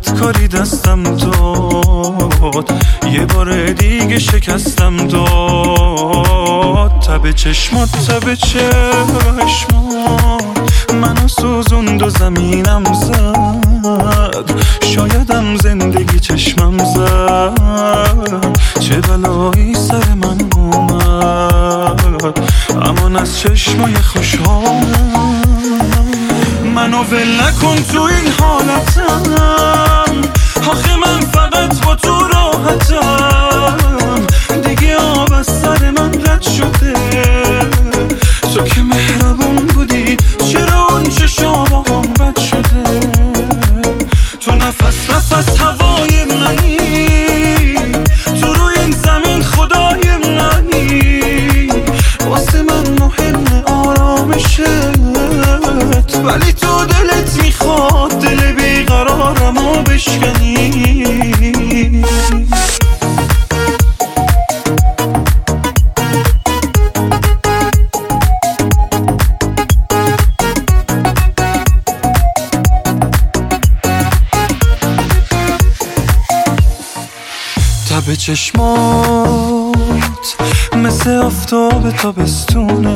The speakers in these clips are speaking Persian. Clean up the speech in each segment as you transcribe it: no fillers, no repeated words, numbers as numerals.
کاری دستم داد، یه بار دیگه شکستم داد. تب چشمات منو سوزوند و زمینم زد. شایدم زندگی چشمم زد، چه بلایی سر من اومد. امان از چشمای خوشحالم، منو ول نکن تو این حالتم. آخه من فقط با تو راحتم، دیگه آب از سر من رد شده. تو که مهربون بودی، چرا اون چشام بد شده؟ تو نفس هوای منی، تو روی این زمین خدای منی. واسه من مهم آرامشت، ولی تو دلت میخواد دل بیقرارمو بشکنی. تب چشمات مثل آفتاب تابستونه،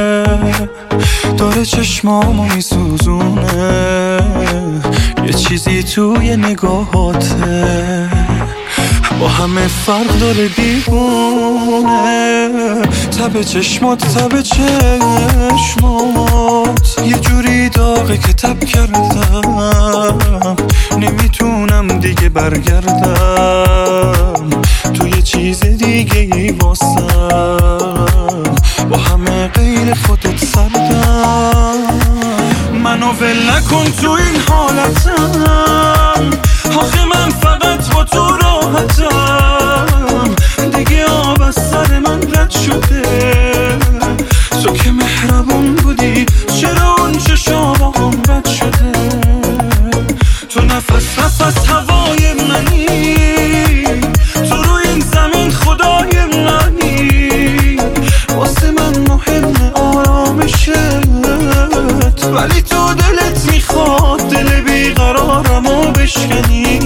داره چشمامو میسوزونه. یه چیزی توی نگاهاته با همه فرق داره دیوونه. تب چشمات یه جوری داغه که تب کردم، نمیتونم دیگه برگردم. تو یه چیز دیگه ای واسم، با همه غیر خودت سردم. منو ول نکن تو این حالتم، آخه من فقط با تو راحتم، دیگه آب از سر من رد شده. تو که مهربون بودی، چرا اون چشامم بد شده؟ تو نفس هوای منی، تو روی این زمین خدای منی. واسه من مهم آرامشت، ولی تو دلت میخواد دل بیقرارمو بشکنی.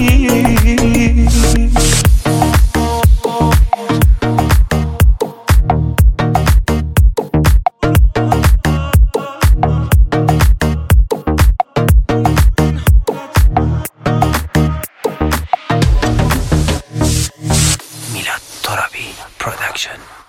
میلاد ترابی پروداکشن.